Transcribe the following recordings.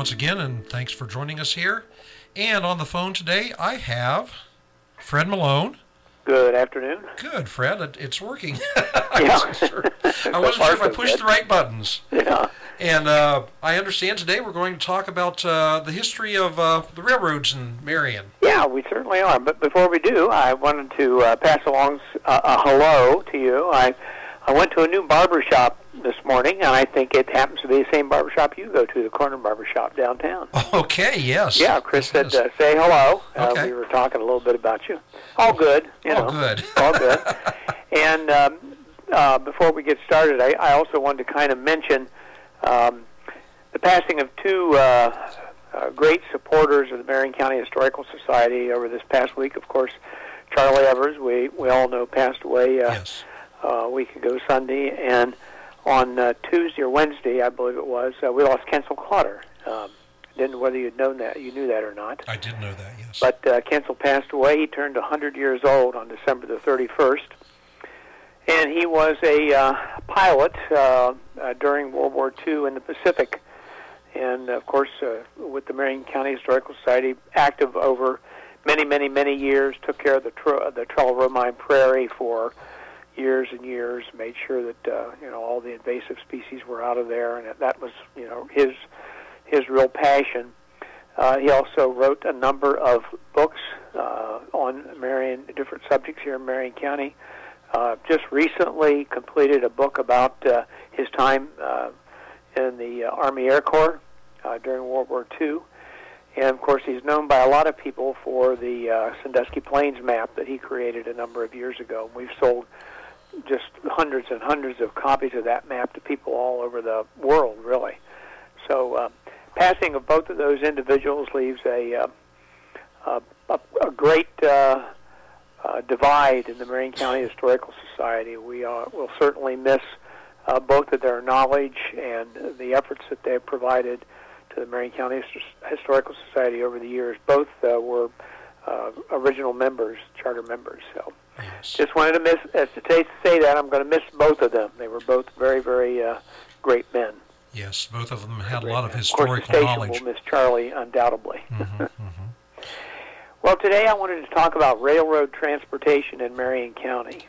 once again, and thanks for joining us here. And on the phone today, I have Fred Malone. Good afternoon. Good, Fred. It's working. I wasn't sure if I pushed the right buttons. Yeah. And I understand today we're going to talk about the history of the railroads in Marion. Yeah, we certainly are. But before we do, I wanted to pass along a hello to you. I went to a new barbershop this morning, and I think it happens to be the same barbershop you go to, the Corner Barbershop downtown. Okay, yes. Yeah, Chris said say hello. Okay. We were talking a little bit about you. All good. All good. All good. And before we get started, I also wanted to kind of mention the passing of two great supporters of the Marion County Historical Society over this past week. Of course, Charlie Evers, we all know, passed away Yes. a week ago Sunday, and on Tuesday or Wednesday, I believe it was, we lost Kensel Clotter. Didn't know whether you knew that or not. I did know that, yes. But Kensel passed away. He turned 100 years old on December the 31st. And he was a pilot during World War II in the Pacific. And, of course, with the Marion County Historical Society, active over many, many, many years, took care of the Trello-Romine Prairie for years and years, made sure that, all the invasive species were out of there. And that was, his real passion. He also wrote a number of books on different subjects here in Marion County. Just recently completed a book about his time in the Army Air Corps during World War II. And, of course, he's known by a lot of people for the Sandusky Plains map that he created a number of years ago. We've sold just hundreds and hundreds of copies of that map to people all over the world, really. So passing of both of those individuals leaves a great divide in the Marion County Historical Society. We will certainly miss both of their knowledge and the efforts that they've provided to the Marion County Historical Society over the years. Both were original members, charter members. So, yes. Just wanted to say that I'm going to miss both of them. They were both very, very great men. Yes, both of them had a lot of Of historical course, the station knowledge. will miss Charlie undoubtedly. Mm-hmm, mm-hmm. Well, today I wanted to talk about railroad transportation in Marion County.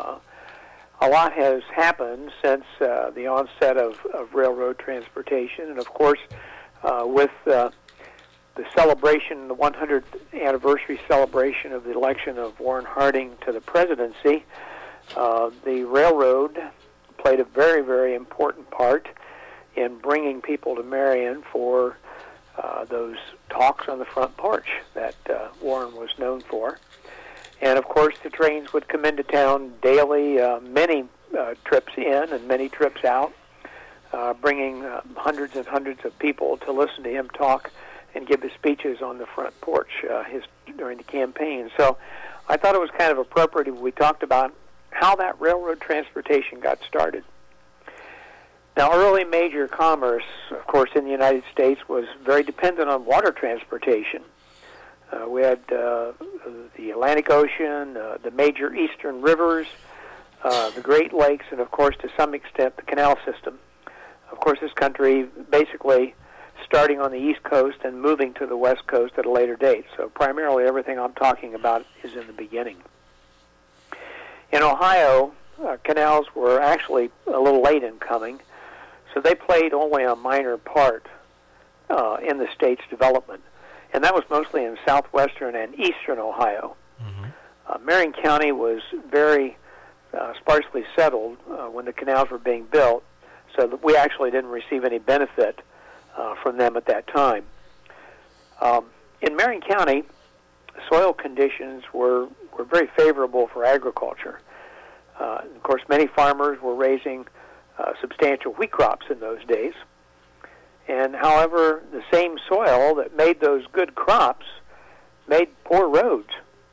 A lot has happened since the onset of railroad transportation, and of course, with the celebration, the 100th anniversary celebration of the election of Warren Harding to the presidency, the railroad played a very, very important part in bringing people to Marion for those talks on the front porch that Warren was known for. And, of course, the trains would come into town daily, many trips in and many trips out, bringing hundreds and hundreds of people to listen to him talk and give his speeches on the front porch during the campaign. So I thought it was kind of appropriate if we talked about how that railroad transportation got started. Now, early major commerce, of course, in the United States was very dependent on water transportation. We had the Atlantic Ocean, the major eastern rivers, the Great Lakes, and, of course, to some extent, the canal system. Of course, this country basically starting on the East Coast and moving to the West Coast at a later date. So primarily everything I'm talking about is in the beginning. In Ohio, canals were actually a little late in coming, so they played only a minor part in the state's development. And that was mostly in southwestern and eastern Ohio. Mm-hmm. Marion County was very sparsely settled when the canals were being built, so that we actually didn't receive any benefit from them at that time. In Marion County, soil conditions were very favorable for agriculture. Of course, many farmers were raising substantial wheat crops in those days. And however, the same soil that made those good crops made poor roads.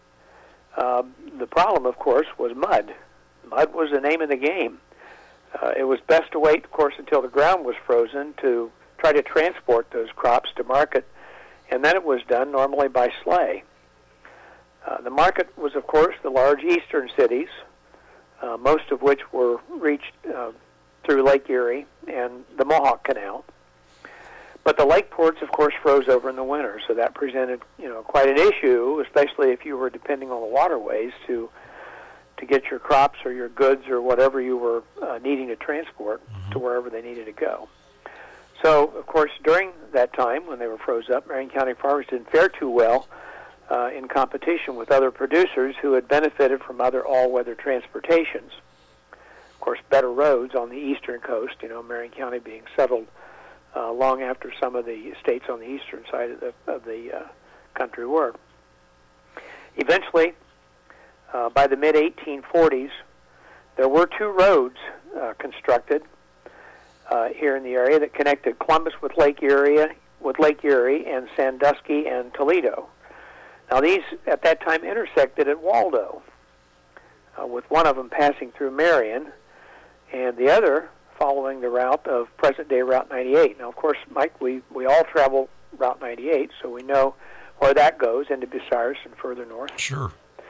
The problem, of course, was mud. Mud was the name of the game. It was best to wait, of course, until the ground was frozen to try to transport those crops to market, and then it was done normally by sleigh. The market was, of course, the large eastern cities, most of which were reached through Lake Erie and the Mohawk Canal. But the lake ports, of course, froze over in the winter, so that presented, quite an issue, especially if you were depending on the waterways to get your crops or your goods or whatever you were needing to transport to wherever they needed to go. So, of course, during that time when they were froze up, Marion County farmers didn't fare too well in competition with other producers who had benefited from other all-weather transportations. Of course, better roads on the eastern coast, Marion County being settled long after some of the states on the eastern side of the country were. Eventually, by the mid-1840s, there were 2 roads constructed here in the area that connected Columbus with Lake Erie, and Sandusky and Toledo. Now, these at that time intersected at Waldo, with one of them passing through Marion, and the other following the route of present-day Route 98. Now, of course, Mike, we all travel Route 98, so we know where that goes into Bucyrus and further north. Sure.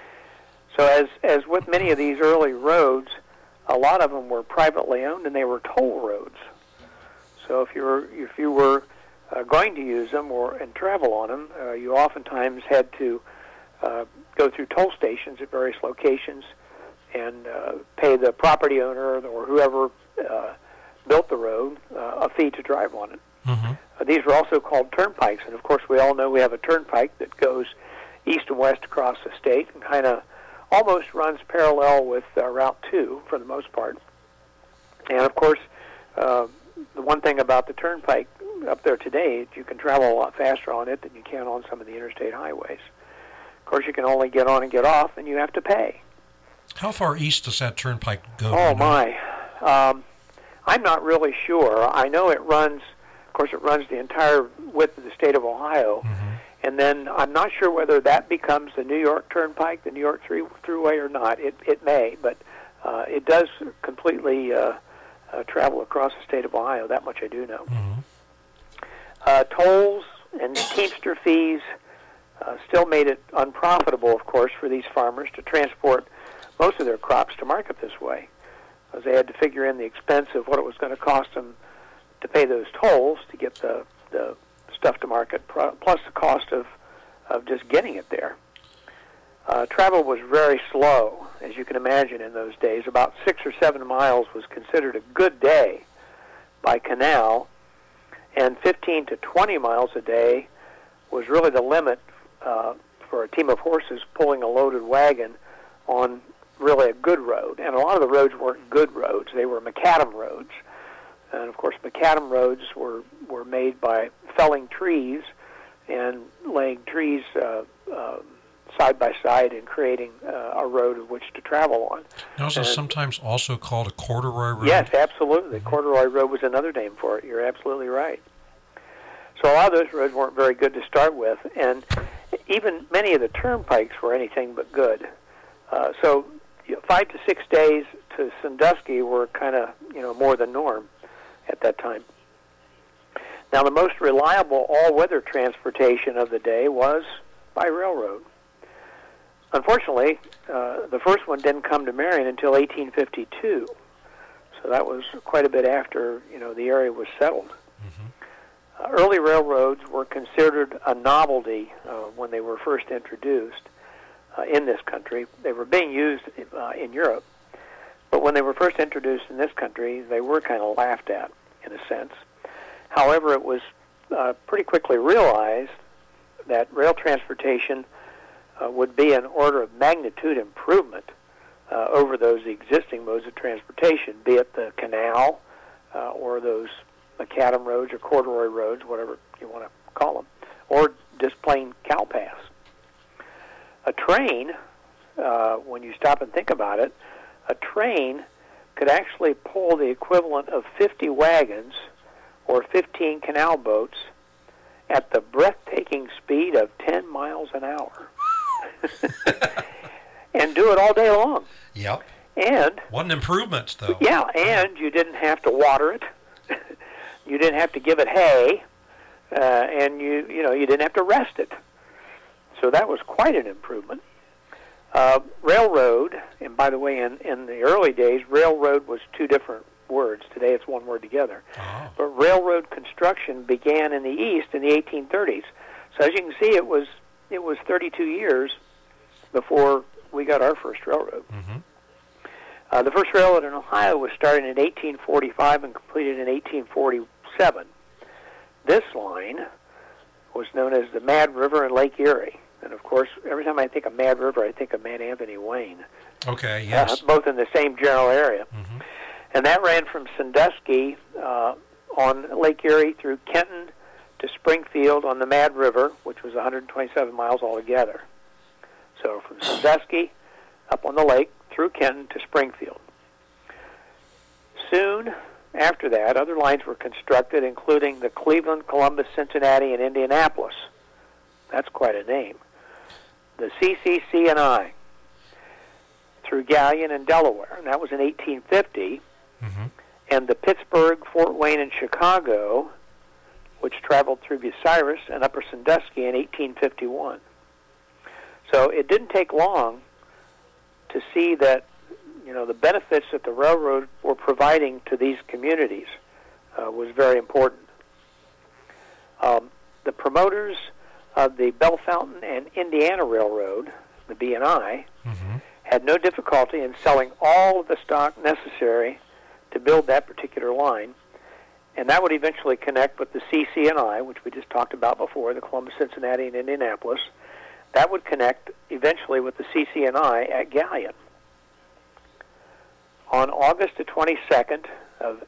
So as with many of these early roads, a lot of them were privately owned, and they were toll roads. So if you were going to use them and travel on them, you oftentimes had to go through toll stations at various locations and pay the property owner or whoever built the road a fee to drive on it. These were also called turnpikes, and of course we all know we have a turnpike that goes east and west across the state and kind of almost runs parallel with Route 2 for the most part. And of course, the one thing about the turnpike up there today is you can travel a lot faster on it than you can on some of the interstate highways. Of course, you can only get on and get off, and you have to pay. How far east does that turnpike go? Oh, my. I'm not really sure. I know it runs the entire width of the state of Ohio. And then I'm not sure whether that becomes the New York Turnpike, the New York Thruway or not. It may, but it does completely travel across the state of Ohio. That much I do know. Tolls and Teamster fees still made it unprofitable, of course, for these farmers to transport most of their crops to market this way, as they had to figure in the expense of what it was going to cost them to pay those tolls to get the stuff to market, plus the cost of just getting it there. Travel was very slow, as you can imagine in those days. About 6 or 7 miles was considered a good day by canal, and 15 to 20 miles a day was really the limit for a team of horses pulling a loaded wagon on really a good road. And a lot of the roads weren't good roads. They were macadam roads. And, of course, macadam roads were made by felling trees and laying trees side by side and creating a road of which to travel on. Now, is it sometimes also called a corduroy road? Yes, absolutely. Corduroy road was another name for it. You're absolutely right. So a lot of those roads weren't very good to start with, and even many of the turnpikes were anything but good. So 5 to 6 days to Sandusky were kind of more the norm at that time. Now, the most reliable all-weather transportation of the day was by railroad. Unfortunately, the first one didn't come to Marion until 1852, so that was quite a bit after the area was settled. Early railroads were considered a novelty when they were first introduced in this country. They were being used in Europe, but when they were first introduced in this country, they were kind of laughed at, in a sense. However, it was pretty quickly realized that rail transportation would be an order of magnitude improvement over those existing modes of transportation, be it the canal or those macadam roads or corduroy roads, whatever you want to call them, or just plain cow paths. A train, when you stop and think about it, a train could actually pull the equivalent of 50 wagons or 15 canal boats at the breathtaking speed of 10 miles an hour. And do it all day long. Yep. And what an improvement, though. Yeah, and you didn't have to water it. You didn't have to give it hay, and you didn't have to rest it. So that was quite an improvement. Railroad, and by the way, in the early days, railroad was two different words. Today it's one word together. Oh. But railroad construction began in the East in the 1830s. So as you can see, it was 32 years before we got our first railroad. Mm-hmm. The first railroad in Ohio was started in 1845 and completed in 1847. This line was known as the Mad River and Lake Erie. And, of course, every time I think of Mad River, I think of Mad Anthony Wayne. Okay, yes. Both in the same general area. Mm-hmm. And that ran from Sandusky on Lake Erie through Kenton to Springfield on the Mad River, which was 127 miles altogether. So from Sandusky up on the lake through Kenton to Springfield. Soon after that, other lines were constructed, including the Cleveland, Columbus, Cincinnati, and Indianapolis. That's quite a name. The CCC&I through Gallion and Delaware, and that was in 1850. Mm-hmm. And the Pittsburgh, Fort Wayne, and Chicago, which traveled through Bucyrus and Upper Sandusky in 1851. So it didn't take long to see that, the benefits that the railroad were providing to these communities was very important. The promoters of the Bell Fountain and Indiana Railroad, the B&I, Mm-hmm. had no difficulty in selling all of the stock necessary to build that particular line, and that would eventually connect with the CC&I, which we just talked about before, the Columbus, Cincinnati, and Indianapolis. That would connect eventually with the CC&I at Gallion. On August the 22nd of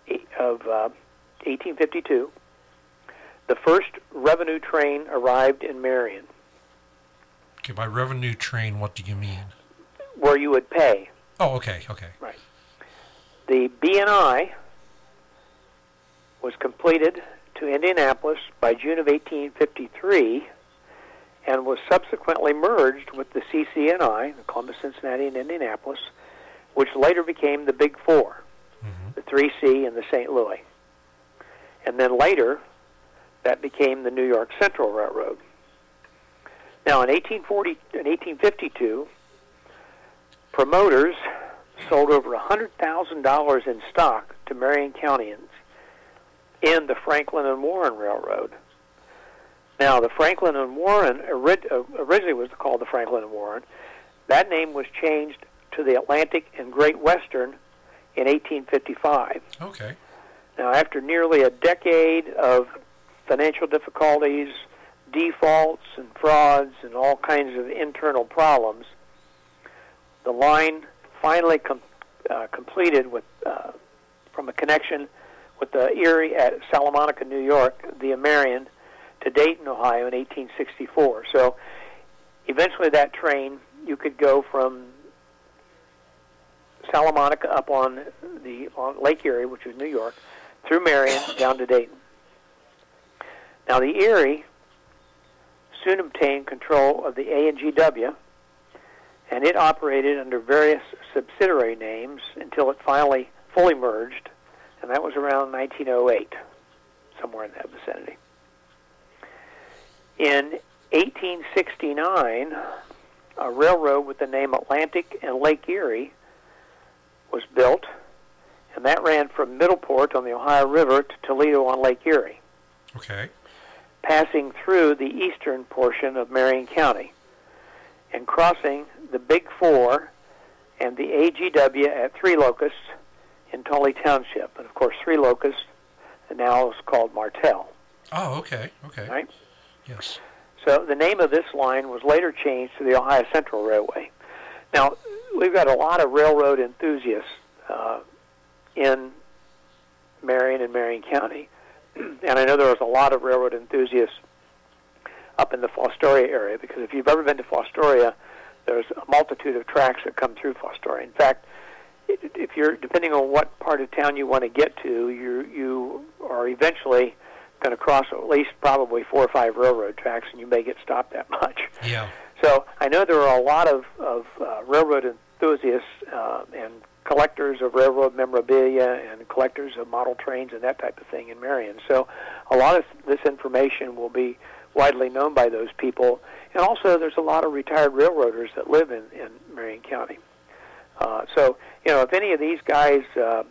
1852, the first revenue train arrived in Marion. Okay, by revenue train, what do you mean? Where you would pay. Oh, okay. Right. The B&I was completed to Indianapolis by June of 1853 and was subsequently merged with the CC&I, the Columbus, Cincinnati, and Indianapolis, which later became the Big Four, Mm-hmm. the 3C and the St. Louis. And then later, that became the New York Central Railroad. Now, in 1852, promoters sold over $100,000 in stock to Marion Countyans in the Franklin and Warren Railroad. Now, the Franklin and Warren originally was called the Franklin and Warren. That name was changed to the Atlantic and Great Western in 1855. Okay. Now, after nearly a decade of financial difficulties, defaults, and frauds, and all kinds of internal problems, the line finally completed with from a connection with the Erie at Salamonica, New York, via Marion, to Dayton, Ohio in 1864. So eventually that train, you could go from Salamonica up on Lake Erie, which is New York, through Marion down to Dayton. Now the Erie soon obtained control of the A&GW, and it operated under various subsidiary names until it finally fully merged, and that was around 1908, somewhere in that vicinity. In 1869, a railroad with the name Atlantic and Lake Erie was built, and that ran from Middleport on the Ohio River to Toledo on Lake Erie, Okay. passing through the eastern portion of Marion County and crossing the Big Four and the AGW at Three Locusts in Tully Township. And, of course, Three Locusts now is called Martell. Oh, okay. Right? Yes. So the name of this line was later changed to the Ohio Central Railway. Now, we've got a lot of railroad enthusiasts in Marion and Marion County. And I know there was a lot of railroad enthusiasts up in the Fostoria area, because if you've ever been to Fostoria, there's a multitude of tracks that come through Fostoria. In fact, if you're, depending on what part of town you want to get to, you are eventually going to cross at least probably 4 or 5 railroad tracks, and you may get stopped that much. Yeah. So I know there are a lot of railroad enthusiasts and collectors of railroad memorabilia and collectors of model trains and that type of thing in Marion. So a lot of this information will be widely known by those people. And also there's a lot of retired railroaders that live in Marion County. So, if any of these guys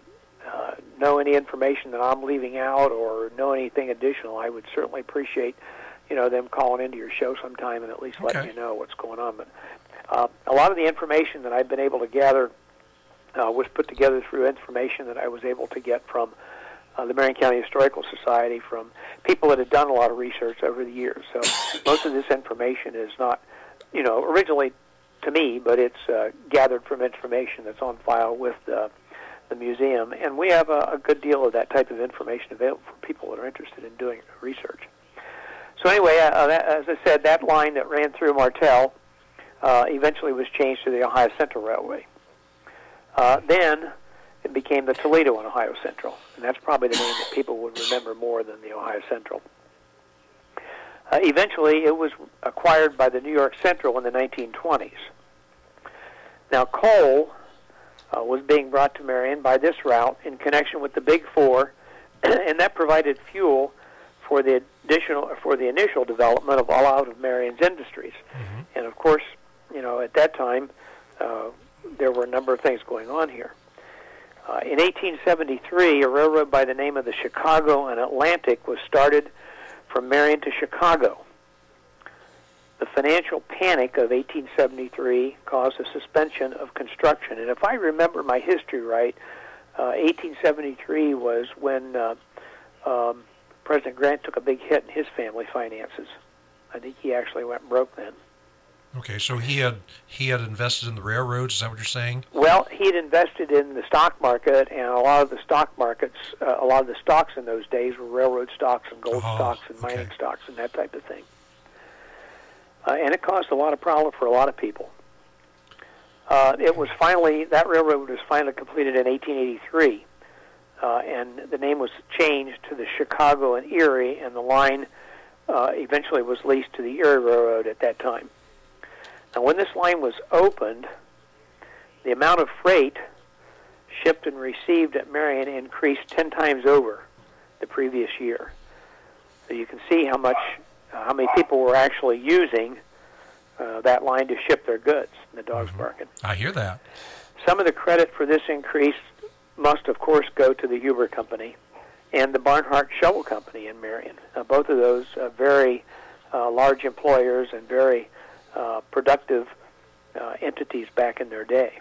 know any information that I'm leaving out or know anything additional, I would certainly appreciate, them calling into your show sometime and at least letting you know what's going on. But a lot of the information that I've been able to gather was put together through information that I was able to get from the Marion County Historical Society, from people that had done a lot of research over the years. So most of this information is not, originally to me, but it's gathered from information that's on file with the museum. And we have a good deal of that type of information available for people that are interested in doing research. So anyway, as I said, that line that ran through Martell eventually was changed to the Ohio Central Railway. Then it became the Toledo and Ohio Central, and that's probably the name that people would remember more than the Ohio Central. Eventually, it was acquired by the New York Central in the 1920s. Now, coal was being brought to Marion by this route in connection with the Big Four, and that provided fuel for the initial development of all out of Marion's industries. Mm-hmm. And of course, at that time, there were a number of things going on here. In 1873, a railroad by the name of the Chicago and Atlantic was started from Marion to Chicago. The financial panic of 1873 caused a suspension of construction. And if I remember my history right, 1873 was when President Grant took a big hit in his family finances. I think he actually went broke then. Okay, so he had invested in the railroads. Is that what you're saying? Well, he had invested in the stock market, and a lot of the stock markets, a lot of the stocks in those days were railroad stocks and gold stocks and mining stocks and that type of thing. And it caused a lot of problem for a lot of people. That railroad was finally completed in 1883, and the name was changed to the Chicago and Erie, and the line eventually was leased to the Erie Railroad at that time. Now, when this line was opened, the amount of freight shipped and received at Marion increased 10 times over the previous year. So you can see how many people were actually using that line to ship their goods. The dog's barking. I hear that. Some of the credit for this increase must, of course, go to the Huber Company and the Barnhart Shovel Company in Marion. Both of those very large employers and very productive entities back in their day.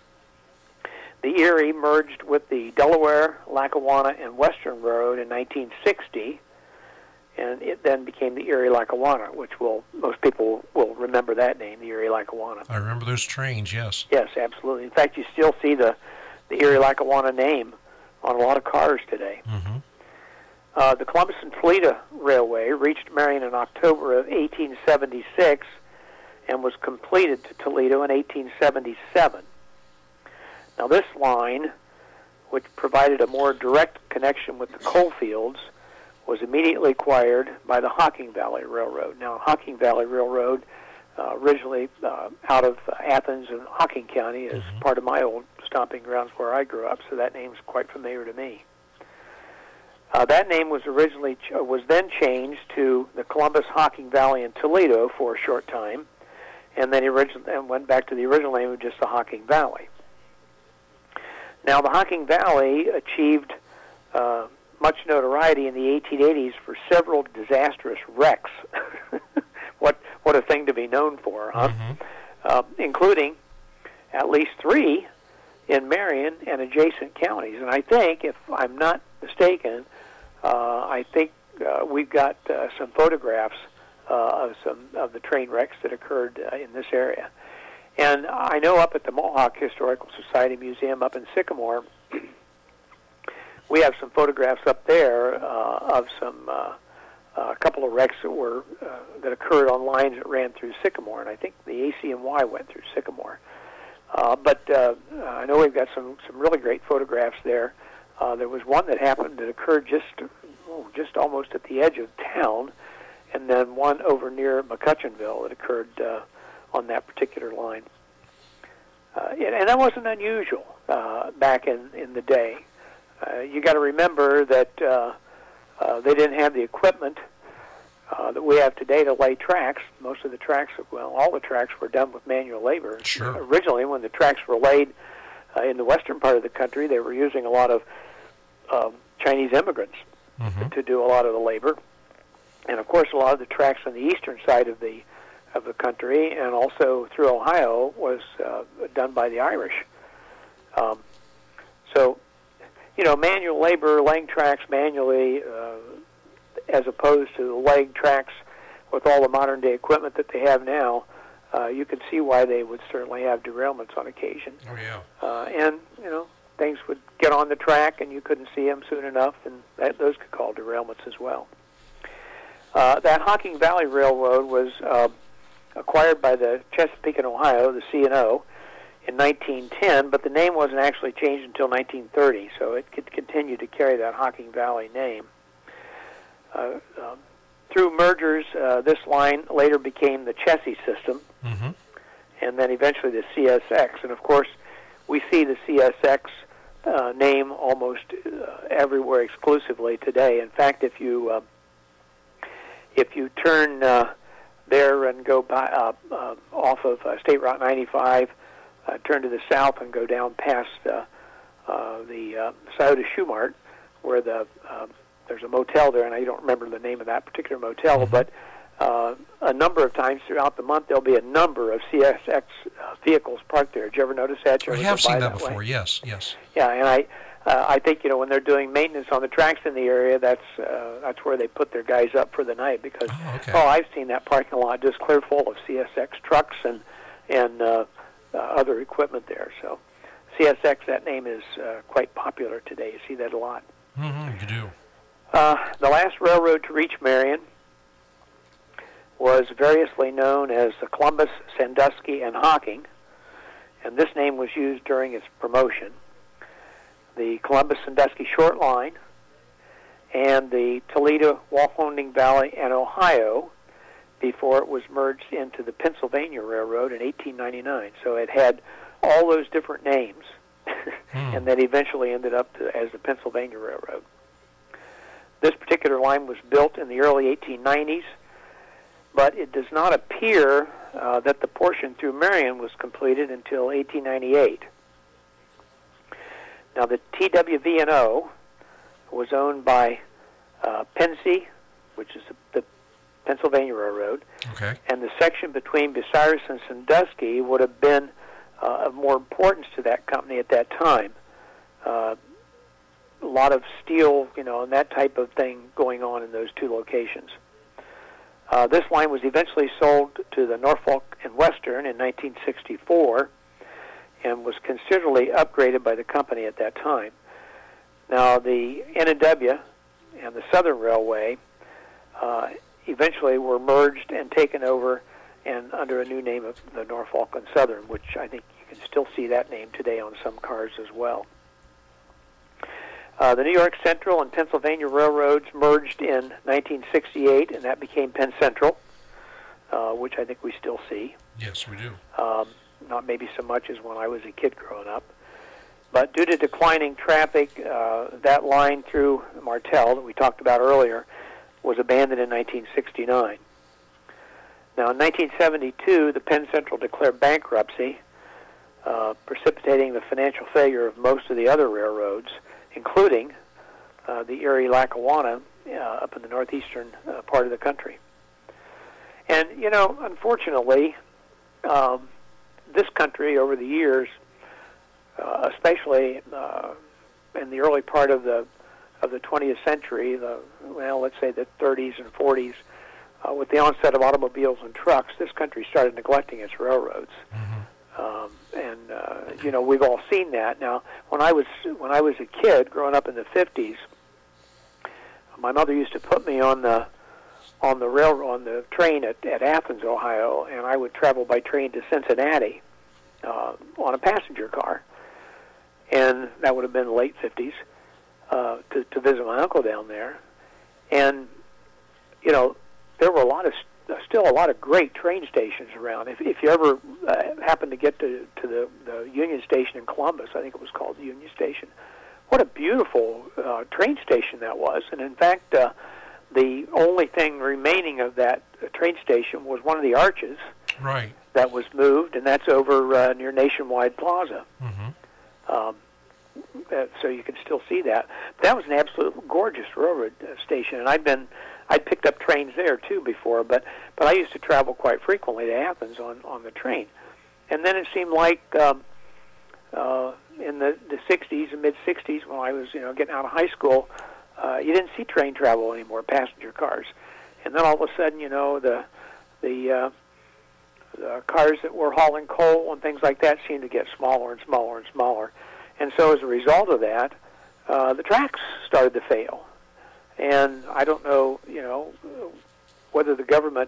The Erie merged with the Delaware, Lackawanna, and Western Railroad in 1960, and it then became the Erie-Lackawanna, which most people will remember that name, the Erie-Lackawanna. I remember those trains, yes. Yes, absolutely. In fact, you still see the Erie-Lackawanna name on a lot of cars today. Mm-hmm. The Columbus and Toledo Railway reached Marion in October of 1876 and was completed to Toledo in 1877. Now, this line, which provided a more direct connection with the coal fields, was immediately acquired by the Hocking Valley Railroad. Now, Hocking Valley Railroad, originally out of Athens and Hocking County, is part of my old stomping grounds where I grew up, so that name's quite familiar to me. That name was then changed to the Columbus, Hocking Valley, and Toledo for a short time, and then went back to the original name of just the Hocking Valley. Now, the Hocking Valley achieved much notoriety in the 1880s for several disastrous wrecks. What a thing to be known for, huh? Mm-hmm. Including at least 3 in Marion and adjacent counties. And I think, if I'm not mistaken, we've got some photographs of some of the train wrecks that occurred in this area. And I know up at the Mohawk Historical Society Museum up in Sycamore, we have some photographs up there of a couple of wrecks that occurred on lines that ran through Sycamore, and I think the ACNY went through Sycamore. But I know we've got some really great photographs there. There was one that occurred just almost at the edge of town, and then one over near McCutcheonville that occurred on that particular line. And that wasn't unusual back in the day. You got to remember that they didn't have the equipment that we have today to lay tracks. Most of the tracks, all the tracks were done with manual labor. Sure. Originally, when the tracks were laid in the western part of the country, they were using a lot of Chinese immigrants to do a lot of the labor. And, of course, a lot of the tracks on the eastern side of the country and also through Ohio was done by the Irish. So, manual labor, laying tracks manually, as opposed to laying tracks with all the modern-day equipment that they have now, you can see why they would certainly have derailments on occasion. Oh, yeah. And, things would get on the track and you couldn't see them soon enough, and those could cause derailments as well. That Hocking Valley Railroad was acquired by the Chesapeake and Ohio, the C&O, in 1910, but the name wasn't actually changed until 1930, so it could continue to carry that Hocking Valley name. Through mergers, this line later became the Chessie system, and then eventually the CSX. And, of course, we see the CSX name almost everywhere exclusively today. In fact, if you turn there and go by, off of State Route 95, turn to the south and go down past the Scioto Shoe Mart, where there's a motel there, and I don't remember the name of that particular motel, but a number of times throughout the month there'll be a number of CSX vehicles parked there. Did you ever notice that? I have seen that before, yes. Yeah, and I think, when they're doing maintenance on the tracks in the area, that's where they put their guys up for the night, because I've seen that parking lot just clear full of CSX trucks and other equipment there. So CSX, that name is quite popular today. You see that a lot. You do. The last railroad to reach Marion was variously known as the Columbus, Sandusky, and Hocking, and this name was used during its promotion. The Columbus-Sandusky Short Line and the Toledo-Walhoning Valley and Ohio, before it was merged into the Pennsylvania Railroad in 1899. So it had all those different names, and then eventually ended up as the Pennsylvania Railroad. This particular line was built in the early 1890s, but it does not appear that the portion through Marion was completed until 1898. Now, the TWV&O was owned by Pennsy, which is the Pennsylvania Railroad, and the section between Bucyrus and Sandusky would have been of more importance to that company at that time. A lot of steel, and that type of thing going on in those two locations. This line was eventually sold to the Norfolk and Western in 1964 and was considerably upgraded by the company at that time. Now, the N&W and the Southern Railway eventually were merged and taken over and under a new name of the Norfolk and Southern, which I think you can still see that name today on some cars as well. The New York Central and Pennsylvania Railroads merged in 1968, and that became Penn Central, which I think we still see. Yes, we do. Not maybe so much as when I was a kid growing up. But due to declining traffic, that line through Martell that we talked about earlier was abandoned in 1969. Now, in 1972, the Penn Central declared bankruptcy, precipitating the financial failure of most of the other railroads, including the Erie-Lackawanna up in the northeastern part of the country. And, unfortunately, this country over the years, especially in the early part of the 20th century, let's say the 30s and 40s, with the onset of automobiles and trucks, this country started neglecting its railroads. We've all seen that. Now, when I was a kid growing up in the 50s, my mother used to put me on the train at Athens, Ohio, and I would travel by train to Cincinnati on a passenger car, and that would have been the late 50s to visit my uncle down there. And there were still a lot of great train stations around. If you ever happen to get to the Union Station in Columbus, I think it was called the Union Station, what a beautiful train station that was. And in fact, the only thing remaining of that train station was one of the arches that was moved, and that's over near Nationwide Plaza. so you can still see that. But that was an absolute gorgeous railroad station, and I'd picked up trains there too before, but I used to travel quite frequently to Athens on the train. And then it seemed like in the 60s and mid-60s, when I was getting out of high school, you didn't see train travel anymore, passenger cars. And then all of a sudden, the cars that were hauling coal and things like that seemed to get smaller and smaller and smaller. And so as a result of that, the tracks started to fail. And I don't know, whether the government,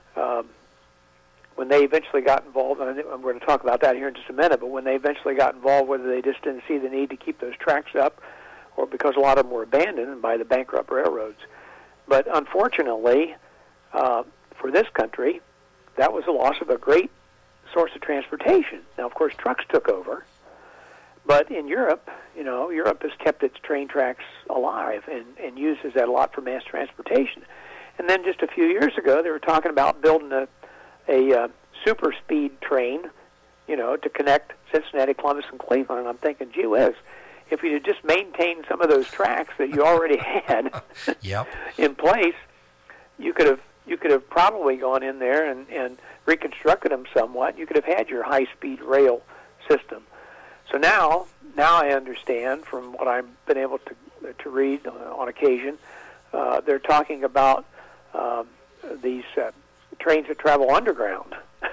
when they eventually got involved, and I'm going to talk about that here in just a minute, but when they eventually got involved, whether they just didn't see the need to keep those tracks up, or because a lot of them were abandoned by the bankrupt railroads. But unfortunately, for this country, that was the loss of a great source of transportation. Now, of course, trucks took over. But in Europe, Europe has kept its train tracks alive and uses that a lot for mass transportation. And then just a few years ago, they were talking about building a super speed train, to connect Cincinnati, Columbus, and Cleveland. And I'm thinking, gee whiz, if you had just maintained some of those tracks that you already had in place, you could have probably gone in there and reconstructed them somewhat. You could have had your high-speed rail system. So now I understand from what I've been able to read on occasion, they're talking about these trains that travel underground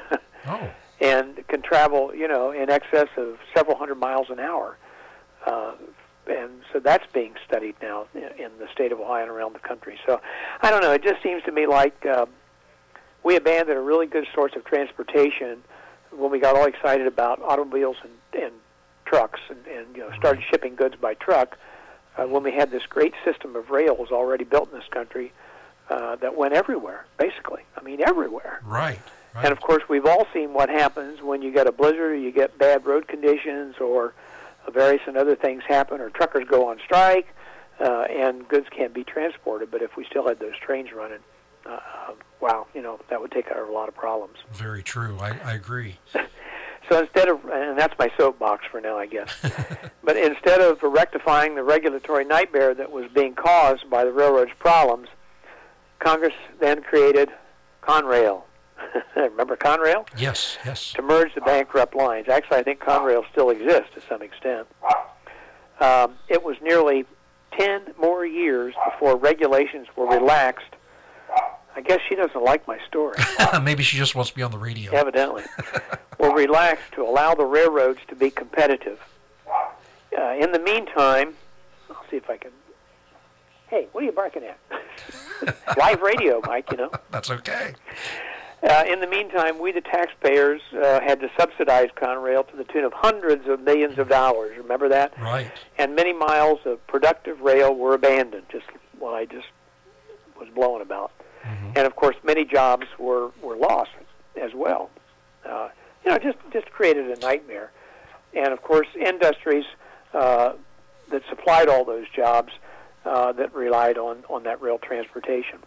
and can travel, in excess of several hundred miles an hour. And so that's being studied now in the state of Ohio and around the country. So I don't know. It just seems to me like we abandoned a really good source of transportation when we got all excited about automobiles and trucks and started shipping goods by truck, when we had this great system of rails already built in this country that went everywhere, basically. I mean, everywhere. Right. And, of course, we've all seen what happens when you get a blizzard or you get bad road conditions or various and other things happen or truckers go on strike and goods can't be transported. But if we still had those trains running, wow, that would take care of a lot of problems. Very true. I agree. So instead of, and that's my soapbox for now, I guess, but instead of rectifying the regulatory nightmare that was being caused by the railroad's problems, Congress then created Conrail. Remember Conrail? Yes. To merge the bankrupt lines. Actually, I think Conrail still exists to some extent. It was nearly 10 more years before regulations were relaxed. I guess she doesn't like my story. Maybe she just wants to be on the radio. Evidently. Were relaxed to allow the railroads to be competitive. In the meantime, I'll see if I can... Hey, what are you barking at? Live radio, Mike, That's okay. In the meantime, we, the taxpayers, had to subsidize Conrail to the tune of hundreds of millions of dollars. Remember that? Right. And many miles of productive rail were abandoned, just what I just was blowing about. Mm-hmm. And, of course, many jobs were lost as well. Just created a nightmare. And, of course, industries that supplied all those jobs that relied on that rail transportation.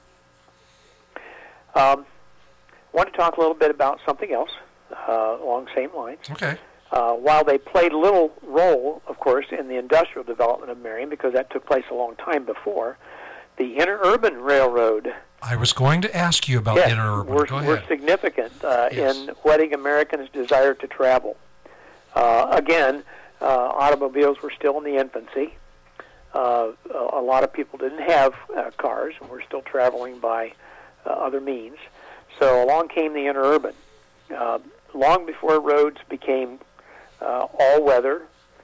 I want to talk a little bit about something else along the same lines. Okay. While they played little role, of course, in the industrial development of Marion, because that took place a long time before, the interurban railroad... I was going to ask you about interurban. Go ahead. Were significant in whetting Americans' desire to travel. Again, automobiles were still in the infancy. A lot of people didn't have cars and were still traveling by other means. So along came the interurban. Long before roads became all-weather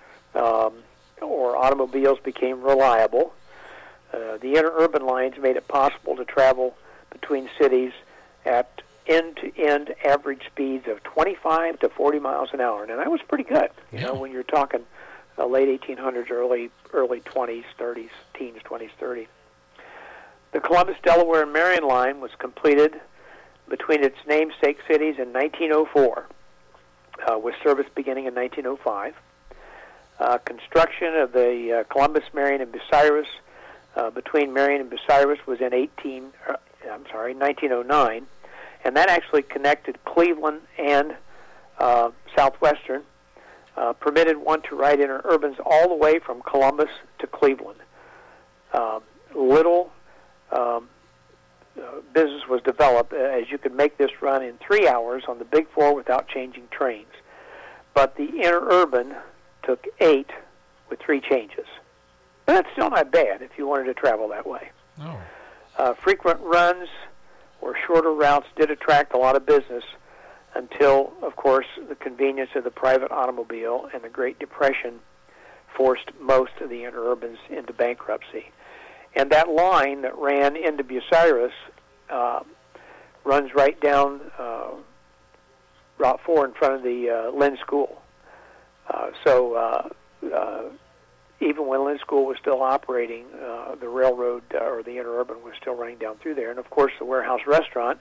or automobiles became reliable, the interurban lines made it possible to travel between cities at end-to-end average speeds of 25 to 40 miles an hour. Now, that was pretty good, when you're talking late 1800s, early 20s, 30s, teens, 20s, 30s. The Columbus, Delaware, and Marion line was completed between its namesake cities in 1904, with service beginning in 1905. Construction of the Columbus, Marion, and Bucyrus between Marion and Bucyrus was in 1909, and that actually connected Cleveland and Southwestern permitted one to ride interurbans all the way from Columbus to Cleveland. Little business was developed as you could make this run in 3 hours on the Big Four without changing trains. But the interurban took 8 with 3 changes. But that's still not bad if you wanted to travel that way. No. Frequent runs or shorter routes did attract a lot of business until, of course, the convenience of the private automobile and the Great Depression forced most of the interurbans into bankruptcy. And that line that ran into Bucyrus runs right down Route 4 in front of the Lynn School. So even when Lynn School was still operating, the railroad or the interurban was still running down through there. And, of course, the Warehouse Restaurant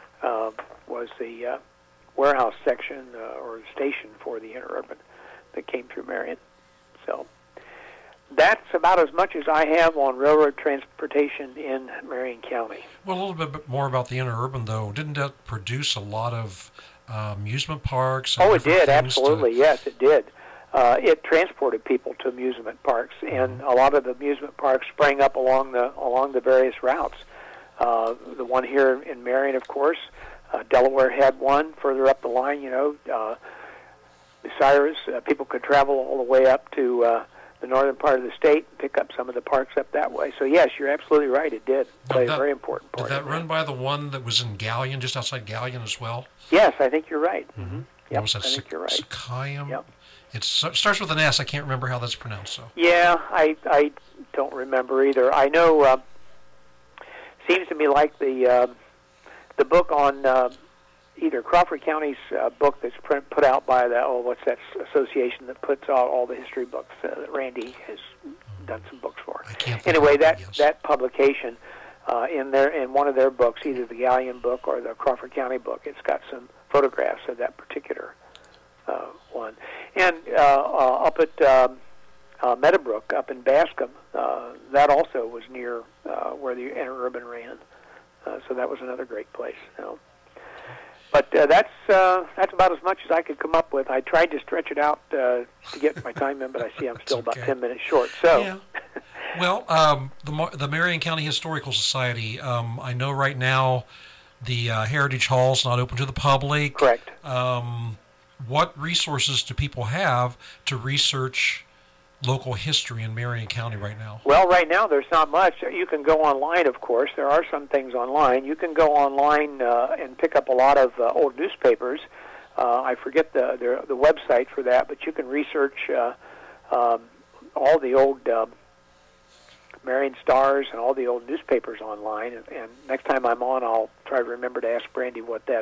was the warehouse section or station for the interurban that came through Marion. So that's about as much as I have on railroad transportation in Marion County. Well, a little bit more about the interurban, though. Didn't that produce a lot of amusement parks? And it did, absolutely. Yes, it did. It transported people to amusement parks, and a lot of the amusement parks sprang up along the various routes. The one here in Marion, of course, Delaware had one further up the line. Bucyrus, people could travel all the way up to the northern part of the state and pick up some of the parks up that way. So yes, you're absolutely right. It did play a very important part. Did that run by the one that was in Galion, just outside Galion as well? Yes, I think you're right. Mm-hmm. Yep, was that? I think you're right. Sakayam? Yep. It starts with an S. I can't remember how that's pronounced. So. Yeah, I don't remember either. I know. Seems to me like the book on either Crawford County's book that's put out by what's that association that puts out all the history books that Randy has done some books for. I can't think anyway, of it, yes. that publication in one of their books, either the Galion book or the Crawford County book, it's got some photographs of that particular one. And up at Meadowbrook, up in Bascom, that also was near where the interurban ran. So that was another great place. But that's about as much as I could come up with. I tried to stretch it out to get my time in, but I see I'm still about 10 minutes short. So, yeah. Well, the Marion County Historical Society, I know right now the Heritage Hall's not open to the public. Correct. What resources do people have to research local history in Marion County right now? Well, right now there's not much. You can go online, of course. There are some things online. You can go online and pick up a lot of old newspapers. I forget the website for that, but you can research all the old Marion Stars and all the old newspapers online. And next time I'm on, I'll try to remember to ask Brandy what that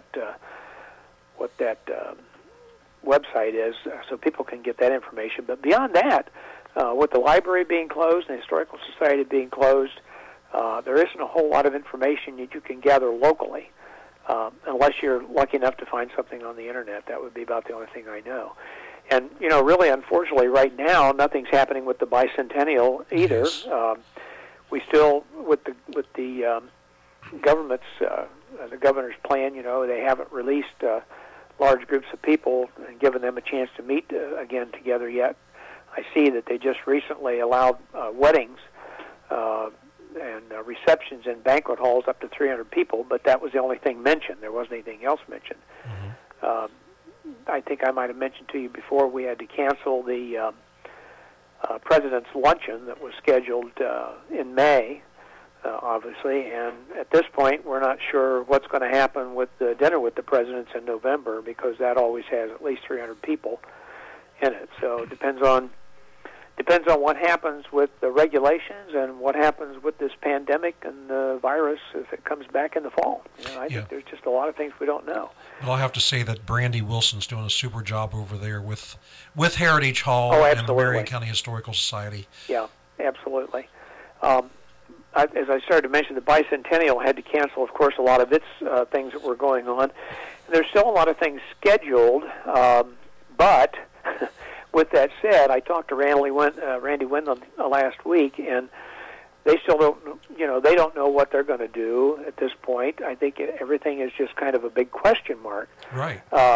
website is, so people can get that information. But beyond that, with the library being closed and the Historical Society being closed, there isn't a whole lot of information that you can gather locally, unless you're lucky enough to find something on the internet. That would be about the only thing I know. And really, unfortunately, right now, nothing's happening with the bicentennial either. Yes. We still, with the government's, the governor's plan, they haven't released large groups of people and given them a chance to meet again together yet. I see that they just recently allowed weddings and receptions in banquet halls up to 300 people, but that was the only thing mentioned. There wasn't anything else mentioned. Mm-hmm. I think I might have mentioned to you before we had to cancel the President's Luncheon that was scheduled in May, obviously, and at this point we're not sure what's going to happen with the dinner with the presidents in November, because that always has at least 300 people in it. So it depends on what happens with the regulations and what happens with this pandemic and the virus if it comes back in the fall. I think there's just a lot of things we don't know. Well, I'll have to say that Brandy Wilson's doing a super job over there with Heritage Hall and the Marion County Historical Society. Yeah, absolutely. As I started to mention, the bicentennial had to cancel, of course, a lot of its things that were going on. There's still a lot of things scheduled, but with that said, I talked to Randy Windland last week, and they still don't, they don't know what they're going to do at this point. I think everything is just kind of a big question mark. Right.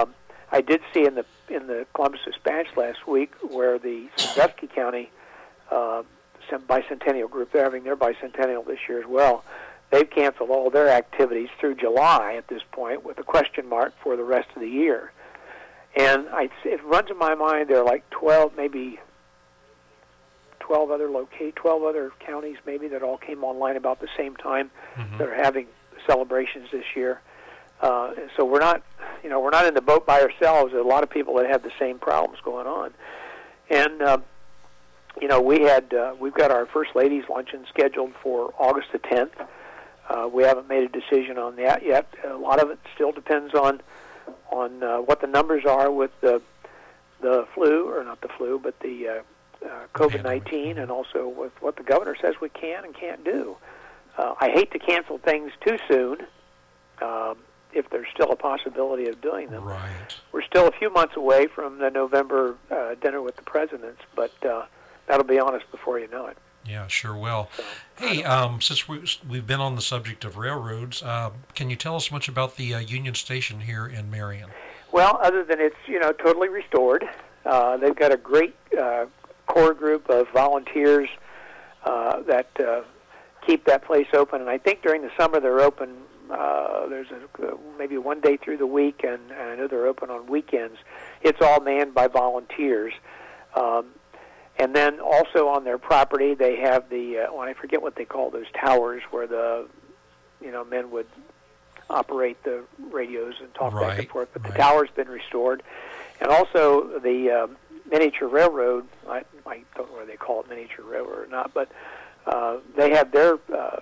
I did see in the Columbus Dispatch last week where the Sandusky County Bicentennial Group, they're having their bicentennial this year as well. They've canceled all their activities through July at this point, with a question mark for the rest of the year. And it runs in my mind there are like 12, maybe 12 other counties maybe that all came online about the same time that are having celebrations this year. So we're not in the boat by ourselves. There's a lot of people that have the same problems going on. And we've got our First Ladies luncheon scheduled for August the 10th. We haven't made a decision on that yet. A lot of it still depends on what the numbers are with the flu, or not the flu, but the COVID-19, and also with what the governor says we can and can't do. I hate to cancel things too soon if there's still a possibility of doing them. Right. We're still a few months away from the November dinner with the presidents, but that'll be on us before you know it. Yeah, sure will. So, hey, since we've been on the subject of railroads, can you tell us much about the Union Station here in Marion? Well, other than it's totally restored, they've got a great core group of volunteers that keep that place open. And I think during the summer they're open. There's maybe one day through the week, and I know they're open on weekends. It's all manned by volunteers. And then also on their property, they have I forget what they call those towers where the men would operate the radios and talk back and forth. But the tower's been restored. And also the miniature railroad, I don't know whether they call it miniature railroad or not, but they have their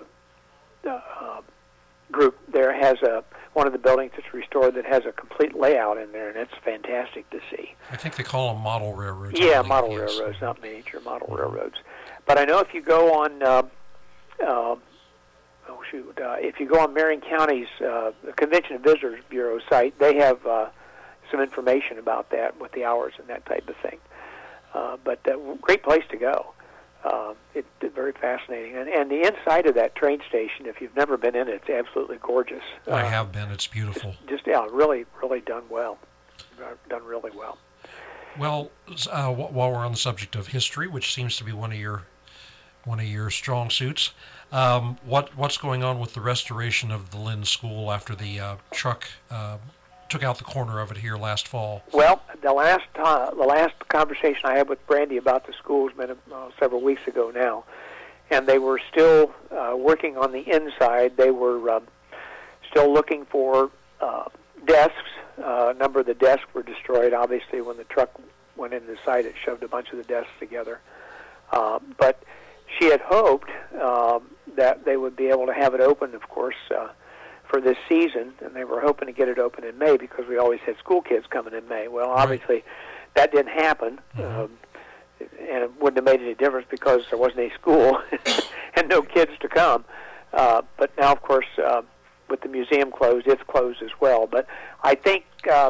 group there has one of the buildings that's restored that has a complete layout in there, and it's fantastic to see. I think they call them model railroads. Yeah, model railroads, not miniature, model railroads. But I know if you go on, if you go on Marion County's Convention and Visitors Bureau site, they have some information about that with the hours and that type of thing. But great place to go. It's very fascinating. And the inside of that train station, if you've never been in it, it's absolutely gorgeous. I have been. It's beautiful. Really, really done well. Done really well. Well, while we're on the subject of history, which seems to be one of your strong suits, what's going on with the restoration of the Lynn School after the truck took out the corner of it here last fall? Well, the last conversation I had with Brandy about the school has been several weeks ago now, and they were still working on the inside. They were still looking for desks. A number of the desks were destroyed, obviously, when the truck went into the site. It shoved a bunch of the desks together. But she had hoped that they would be able to have it open, of course, for this season, and they were hoping to get it open in May because we always had school kids coming in May. Well, obviously, that didn't happen, and it wouldn't have made any difference because there wasn't any school and no kids to come. But now, of course, with the museum closed, it's closed as well. But I think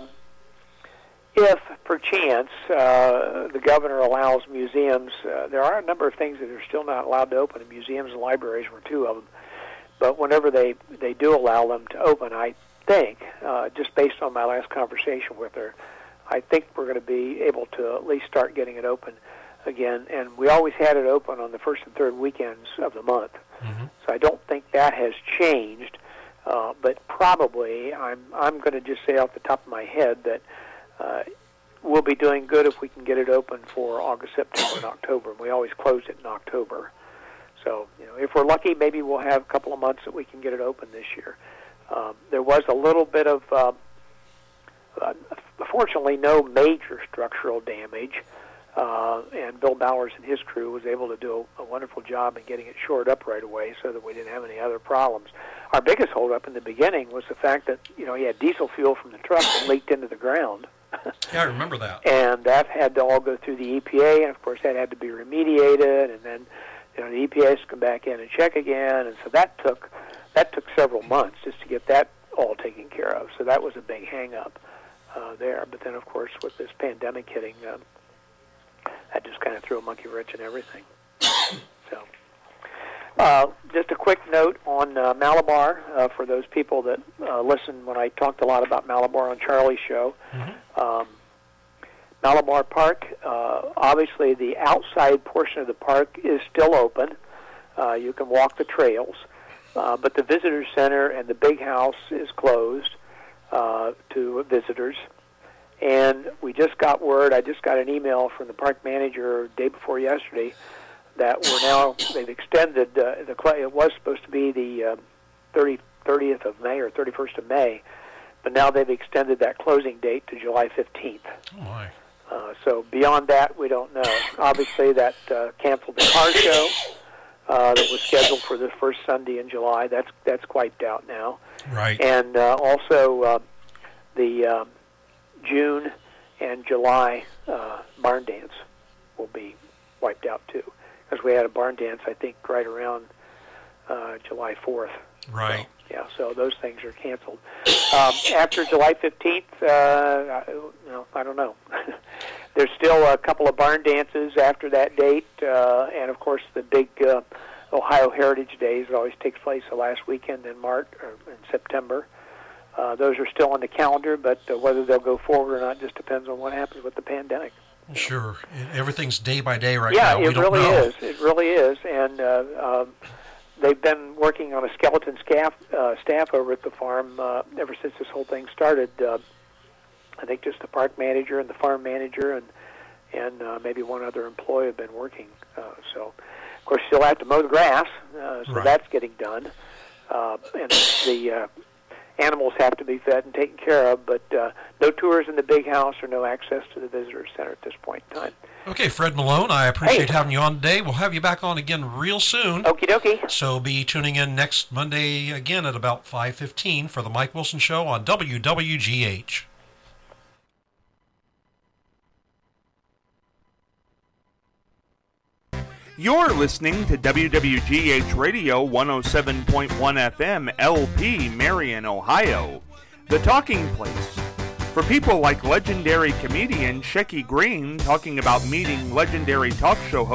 if, perchance, the governor allows museums, there are a number of things that are still not allowed to open, and museums and libraries were two of them. But whenever they do allow them to open, I think, just based on my last conversation with her, I think we're going to be able to at least start getting it open again. And we always had it open on the first and third weekends of the month. So I don't think that has changed. But probably, I'm going to just say off the top of my head that we'll be doing good if we can get it open for August, September, and October. And we always close it in October. So, if we're lucky, maybe we'll have a couple of months that we can get it open this year. There was a little bit of, fortunately, no major structural damage, and Bill Bowers and his crew was able to do a wonderful job in getting it shored up right away so that we didn't have any other problems. Our biggest holdup in the beginning was the fact that, he had diesel fuel from the truck that leaked into the ground. Yeah, I remember that. And that had to all go through the EPA, and, of course, that had to be remediated, and then the EPA has to come back in and check again, and so that took several months just to get that all taken care of. So that was a big hang-up there. But then, of course, with this pandemic hitting, that just kind of threw a monkey wrench in everything. So, just a quick quick note on Malabar for those people that listen when I talked a lot about Malabar on Charlie's show. Mm-hmm. Malabar Park, obviously the outside portion of the park is still open. You can walk the trails, but the visitor center and the big house is closed to visitors. And we just got word, I just got an email from the park manager day before yesterday that they've extended, it was supposed to be the 30th of May or 31st of May, but now they've extended that closing date to July 15th. Oh, my. So beyond that, we don't know. Obviously, that canceled the car show that was scheduled for the first Sunday in July. That's wiped out now. Right. And also the June and July barn dance will be wiped out too, because we had a barn dance, I think, right around July 4th. Right. So those things are canceled. After July 15th, I don't know. There's still a couple of barn dances after that date, and of course the big Ohio Heritage Days that always takes place the last weekend in March or in September. Those are still on the calendar, but whether they'll go forward or not just depends on what happens with the pandemic. Sure. Everything's day by day right now. Yeah, it really is. It really is. And they've been working on a skeleton staff over at the farm ever since this whole thing started. I think just the park manager and the farm manager and maybe one other employee have been working. So, of course, you'll have to mow the grass, so right. That's getting done. And the animals have to be fed and taken care of, but no tours in the big house or no access to the visitor center at this point in time. Okay, Fred Malone, I appreciate having you on today. We'll have you back on again real soon. Okie dokie. So be tuning in next Monday again at about 5:15 for the Mike Wilson Show on WWGH. You're listening to WWGH Radio 107.1 FM LP, Marion, Ohio, the talking place. For people like legendary comedian Shecky Green talking about meeting legendary talk show host